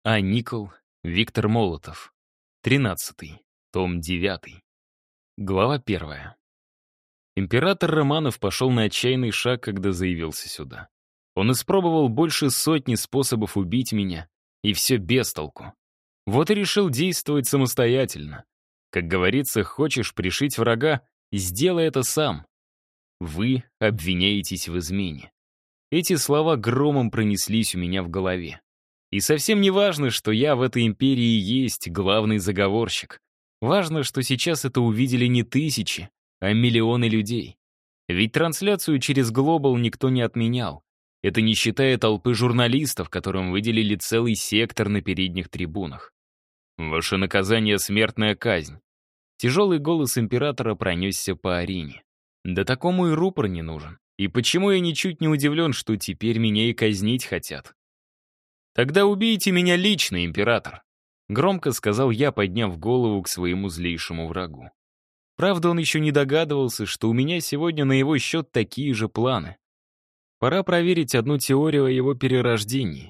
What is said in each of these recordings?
А. Никол, Виктор Молотов. 13. Том 9. Глава 1. Император Романов пошел на отчаянный шаг, когда заявился сюда. Он испробовал больше сотни способов убить меня, и все без толку. Вот и решил действовать самостоятельно. Как говорится, хочешь пришить врага, сделай это сам. Вы обвиняетесь в измене. Эти слова громом пронеслись у меня в голове. И совсем не важно, что я в этой империи есть главный заговорщик. Важно, что сейчас это увидели не тысячи, а миллионы людей. Ведь трансляцию через Глобал никто не отменял. Это не считая толпы журналистов, которым выделили целый сектор на передних трибунах. Ваше наказание — смертная казнь. Тяжелый голос императора пронесся по арене. Да такому и рупор не нужен. И почему я ничуть не удивлен, что теперь меня и казнить хотят? «Тогда убейте меня лично, император», — громко сказал я, подняв голову к своему злейшему врагу. Правда, он еще не догадывался, что у меня сегодня на его счет такие же планы. Пора проверить одну теорию о его перерождении.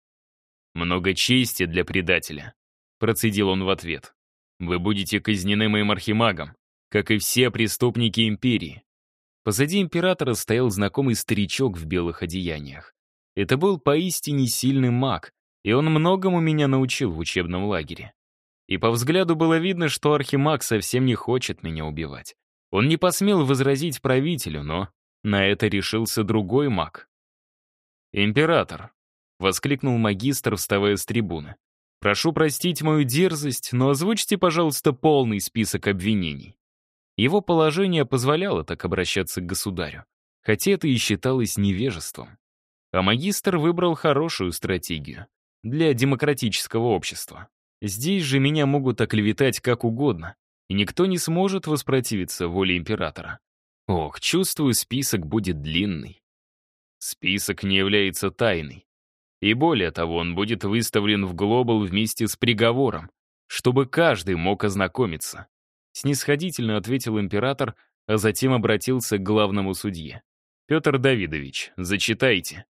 «Много чести для предателя», — процедил он в ответ. «Вы будете казнены моим архимагом, как и все преступники империи». Позади императора стоял знакомый старичок в белых одеяниях. Это был поистине сильный маг, и он многому меня научил в учебном лагере. И по взгляду было видно, что архимаг совсем не хочет меня убивать. Он не посмел возразить правителю, но на это решился другой маг. «Император», — воскликнул магистр, вставая с трибуны, «прошу простить мою дерзость, но озвучьте, пожалуйста, полный список обвинений». Его положение позволяло так обращаться к государю, хотя это и считалось невежеством. А магистр выбрал хорошую стратегию для демократического общества. Здесь же меня могут оклеветать как угодно, и никто не сможет воспротивиться воле императора. Ох, чувствую, список будет длинный. Список не является тайной. И более того, он будет выставлен в Глобал вместе с приговором, чтобы каждый мог ознакомиться. Снисходительно ответил император, а затем обратился к главному судье. «Петр Давидович, зачитайте».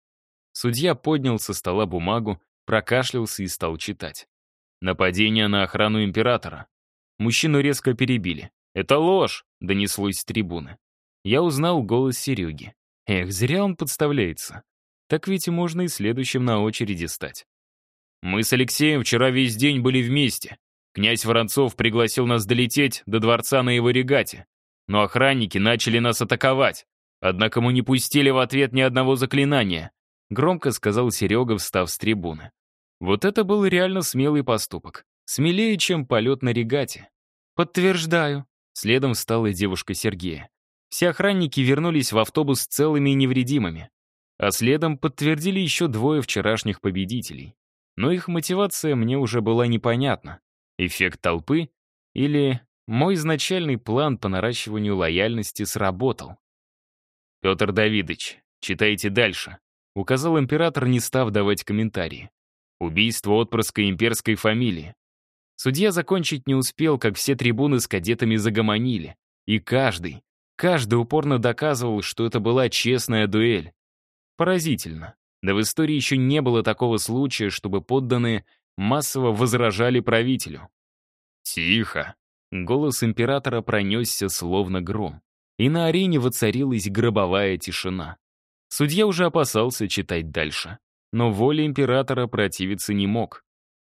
Судья поднял со стола бумагу, прокашлялся и стал читать. «Нападение на охрану императора». Мужчину резко перебили. «Это ложь!» — донеслось с трибуны. Я узнал голос Сереги. Эх, зря он подставляется. Так ведь и можно и следующим на очереди стать. «Мы с Алексеем вчера весь день были вместе. Князь Воронцов пригласил нас долететь до дворца на его регате. Но охранники начали нас атаковать. Однако мы не пустили в ответ ни одного заклинания», — громко сказал Серега, встав с трибуны. Вот это был реально смелый поступок. Смелее, чем полет на регате. «Подтверждаю», — следом встала девушка Сергея. Все охранники вернулись в автобус целыми и невредимыми. А следом подтвердили еще двое вчерашних победителей. Но их мотивация мне уже была непонятна. Эффект толпы или мой изначальный план по наращиванию лояльности сработал. «Петр Давидович, читайте дальше», — указал император, не став давать комментарии. «Убийство отпрыска имперской фамилии». Судья закончить не успел, как все трибуны с кадетами загомонили. И каждый упорно доказывал, что это была честная дуэль. Поразительно. Да в истории еще не было такого случая, чтобы подданные массово возражали правителю. «Тихо!» — голос императора пронесся словно гром. И на арене воцарилась гробовая тишина. Судья уже опасался читать дальше, но воле императора противиться не мог.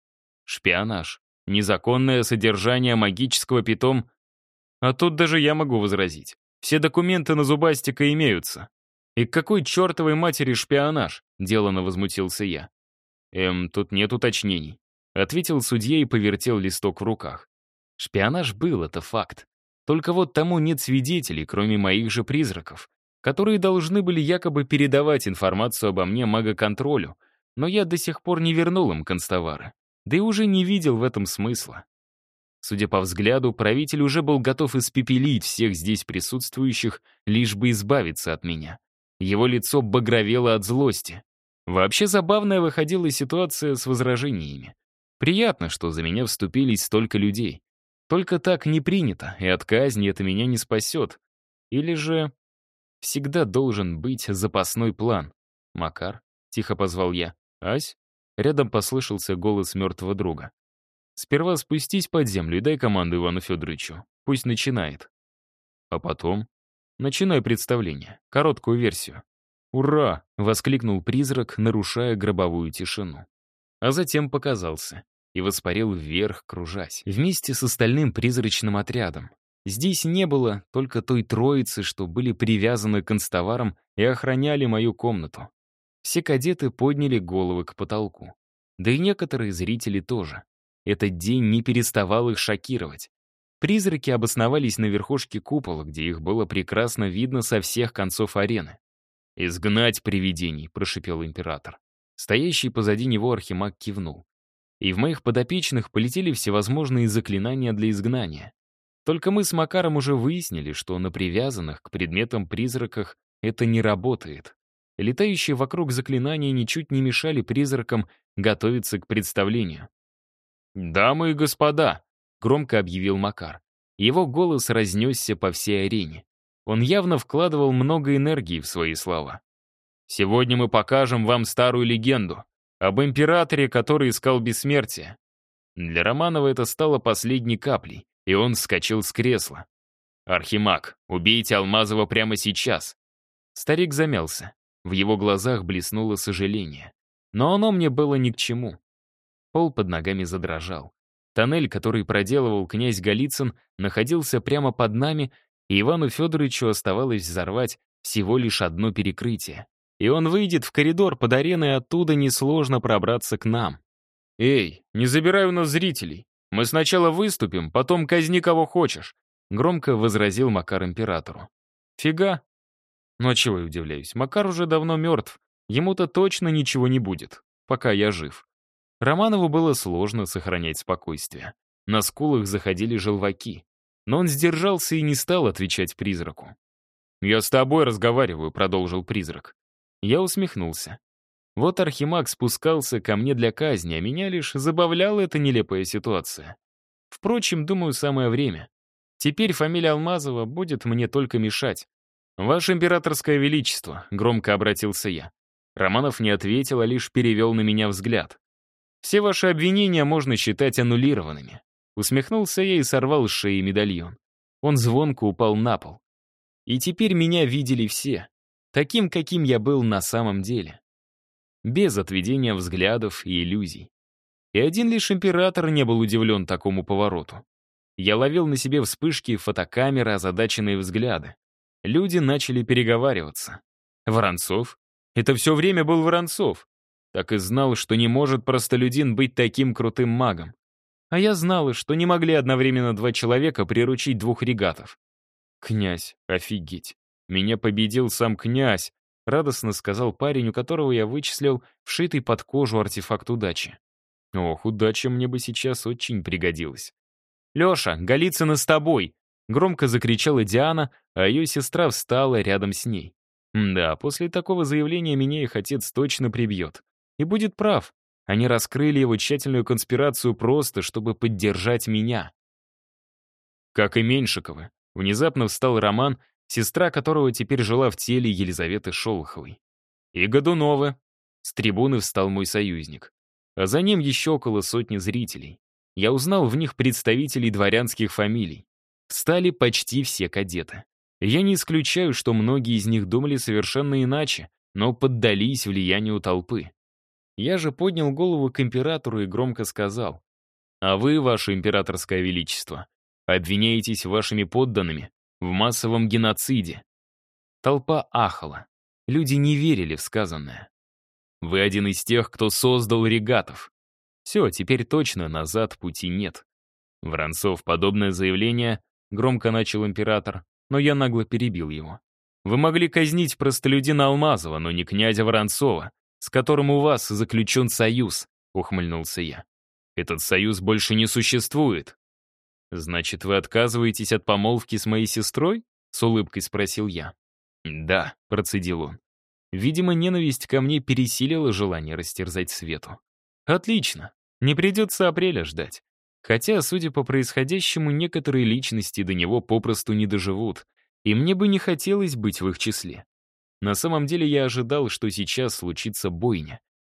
Шпионаж, незаконное содержание магического питом. А тут даже я могу возразить. Все документы на Зубастика имеются. И к какой чертовой матери шпионаж? Делано возмутился я. Тут нет уточнений. Ответил судья и повертел листок в руках. Шпионаж был, это факт. Только вот тому нет свидетелей, кроме моих же призраков, которые должны были якобы передавать информацию обо мне магоконтролю, но я до сих пор не вернул им констовары. Да и уже не видел в этом смысла. Судя по взгляду, правитель уже был готов испепелить всех здесь присутствующих, лишь бы избавиться от меня. Его лицо багровело от злости. Вообще забавная выходила ситуация с возражениями. Приятно, что за меня вступились столько людей. Только так не принято, и от казни это меня не спасет. Или же всегда должен быть запасной план. «Макар», — тихо позвал я. «Ась?» Рядом послышался голос мертвого друга. «Сперва спустись под землю и дай команду Ивану Федоровичу. Пусть начинает. А потом? Начинай представление. Короткую версию». «Ура!» — воскликнул призрак, нарушая гробовую тишину. А затем показался и воспарил вверх, кружась, вместе с остальным призрачным отрядом. Здесь не было только той троицы, что были привязаны к констоварам и охраняли мою комнату. Все кадеты подняли головы к потолку. Да и некоторые зрители тоже. Этот день не переставал их шокировать. Призраки обосновались на верхушке купола, где их было прекрасно видно со всех концов арены. «Изгнать привидений», — прошипел император. Стоящий позади него архимаг кивнул. И в моих подопечных полетели всевозможные заклинания для изгнания. Только мы с Макаром уже выяснили, что на привязанных к предметам призраках это не работает. Летающие вокруг заклинания ничуть не мешали призракам готовиться к представлению. «Дамы и господа», — громко объявил Макар. Его голос разнесся по всей арене. Он явно вкладывал много энергии в свои слова. «Сегодня мы покажем вам старую легенду об императоре, который искал бессмертие». Для Романова это стало последней каплей, и он вскочил с кресла. «Архимаг, убейте Алмазова прямо сейчас». Старик замялся. В его глазах блеснуло сожаление. Но оно мне было ни к чему. Пол под ногами задрожал. Тоннель, который проделывал князь Голицын, находился прямо под нами, и Ивану Федоровичу оставалось взорвать всего лишь одно перекрытие. И он выйдет в коридор под ареной, и оттуда несложно пробраться к нам. «Эй, не забирай у нас зрителей. Мы сначала выступим, потом казни кого хочешь», громко возразил Макар императору. «Фига. Ну а чего я удивляюсь? Макар уже давно мертв. Ему-то точно ничего не будет, пока я жив». Романову было сложно сохранять спокойствие. На скулах заходили желваки. Но он сдержался и не стал отвечать призраку. «Я с тобой разговариваю», — продолжил призрак. Я усмехнулся. Вот архимаг спускался ко мне для казни, а меня лишь забавляла эта нелепая ситуация. Впрочем, думаю, самое время. Теперь фамилия Алмазова будет мне только мешать. «Ваше императорское величество», — громко обратился я. Романов не ответил, а лишь перевел на меня взгляд. «Все ваши обвинения можно считать аннулированными». Усмехнулся я и сорвал с шеи медальон. Он звонко упал на пол. И теперь меня видели все, таким, каким я был на самом деле. Без отведения взглядов и иллюзий. И один лишь император не был удивлен такому повороту. Я ловил на себе вспышки фотокамеры, озадаченные взгляды. Люди начали переговариваться. Воронцов? Это все время был Воронцов. Так и знал, что не может простолюдин быть таким крутым магом. А я знала, что не могли одновременно два человека приручить двух регатов. «Князь, офигеть! Меня победил сам князь!» — радостно сказал парень, у которого я вычислил вшитый под кожу артефакт удачи. Ох, удача мне бы сейчас очень пригодилась. «Леша, Голицын с тобой!» — громко закричала Диана, а ее сестра встала рядом с ней. Да, после такого заявления меня их отец точно прибьет. И будет прав. Они раскрыли его тщательную конспирацию просто, чтобы поддержать меня. Как и Меньшиковы. Внезапно встал Роман, сестра которого теперь жила в теле Елизаветы Шолоховой. И Годуновы. С трибуны встал мой союзник. А за ним еще около сотни зрителей. Я узнал в них представителей дворянских фамилий. Встали почти все кадеты. Я не исключаю, что многие из них думали совершенно иначе, но поддались влиянию толпы. Я же поднял голову к императору и громко сказал: «А вы, ваше императорское величество, обвиняетесь вашими подданными в массовом геноциде». Толпа ахала. Люди не верили в сказанное. «Вы один из тех, кто создал регатов. Все, теперь точно назад пути нет». Воронцов, подобное заявление, громко начал император, но я нагло перебил его. «Вы могли казнить простолюдина Алмазова, но не князя Воронцова, с которым у вас заключен союз», — ухмыльнулся я. «Этот союз больше не существует». «Значит, вы отказываетесь от помолвки с моей сестрой?» — с улыбкой спросил я. «Да», — процедил он. Видимо, ненависть ко мне пересилила желание растерзать Свету. «Отлично. Не придется апреля ждать. Хотя, судя по происходящему, некоторые личности до него попросту не доживут, и мне бы не хотелось быть в их числе. На самом деле я ожидал, что сейчас случится бойня.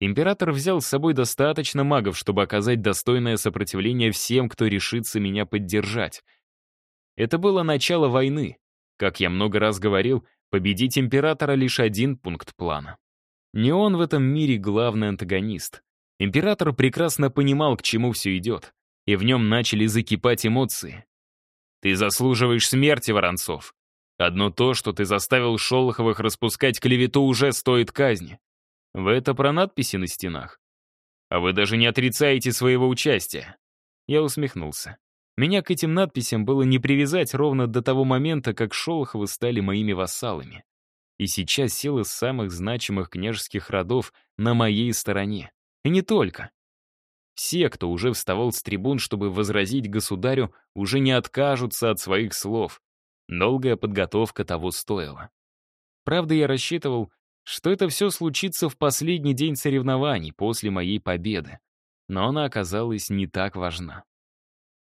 Император взял с собой достаточно магов, чтобы оказать достойное сопротивление всем, кто решится меня поддержать. Это было начало войны. Как я много раз говорил, победить императора — лишь один пункт плана. Не он в этом мире главный антагонист. Император прекрасно понимал, к чему все идет, и в нем начали закипать эмоции. «Ты заслуживаешь смерти, Воронцов. Одно то, что ты заставил Шолоховых распускать клевету, уже стоит казни. Вы это про надписи на стенах? А вы даже не отрицаете своего участия». Я усмехнулся. Меня к этим надписям было не привязать ровно до того момента, как Шолоховы стали моими вассалами. И сейчас силы самых значимых княжеских родов на моей стороне. И не только. Все, кто уже вставал с трибун, чтобы возразить государю, уже не откажутся от своих слов. Долгая подготовка того стоила. Правда, я рассчитывал, что это все случится в последний день соревнований после моей победы. Но она оказалась не так важна.